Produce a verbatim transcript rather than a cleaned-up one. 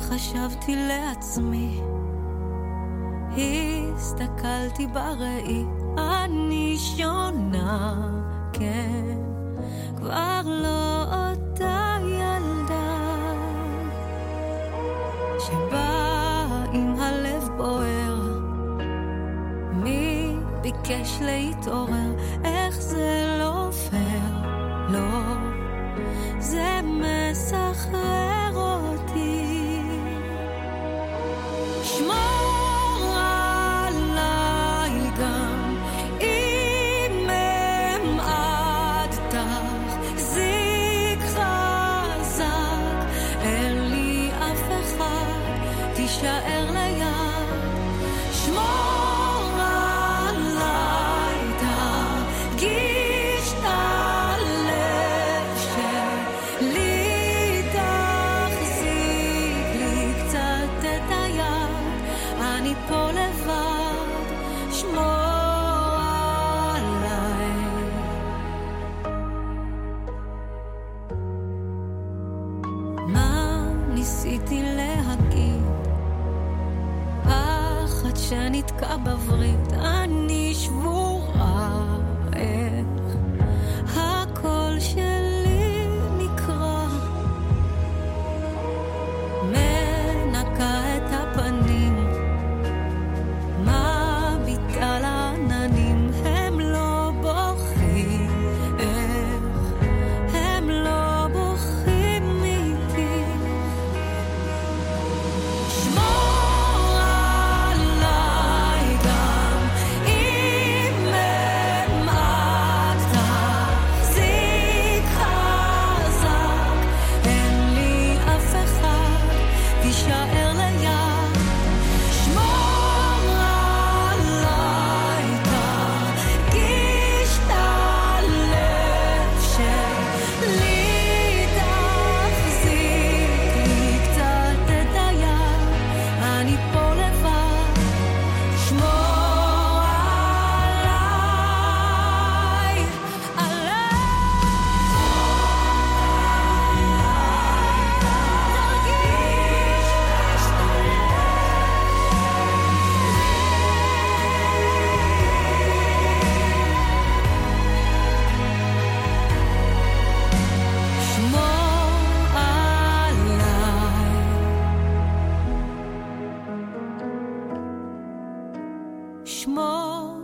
חשבתי לעצמי, הסתכלתי בראי, אני שונה, כן, כבר לא אותה ילדה שבאה עם הלב בוער. מי ביקש להתעורר? איך זה לא פייר? לא, זה מסחרר אותי. שמור עליי גם אם אמעד, תחזיק חזק, אין לי אף אחד, תישאר ליד. שמור עליי, תרגיש את הלב שלי, תחזיק לי קצת את היד, אני פה לבד, שמור עליי. מה ניסיתי להגיד? פחד שנתקע בברית, אני שבורה, איך הקול שלי נקרא, מנקה את הפנים, מביטה על העננים, הם לא בוכים, איך הם לא בוכים איתי. שמור עליי גם אם אמעד, תחזיק חזק, אין לי אף אחד, תישאר ליד. שמור עליי, תרגיש את הלב שלי, תחזיק לי קצת את היד, אני פה לבד, שמור עליי, עליי. שמור